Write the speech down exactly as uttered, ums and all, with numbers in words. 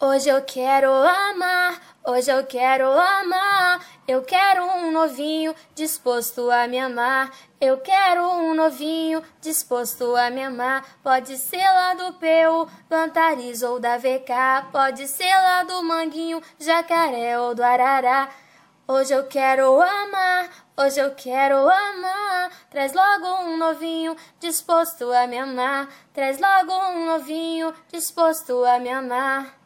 Hoje eu quero amar, hoje eu quero amar. Eu quero um novinho disposto a me amar. Eu quero um novinho disposto a me amar. Pode ser lá do P U, do Antares ou da V K. Pode ser lá do Manguinho, Jacaré ou do Arará. Hoje eu quero amar, hoje eu quero amar. Traz logo um novinho disposto a me amar. Traz logo um novinho disposto a me amar.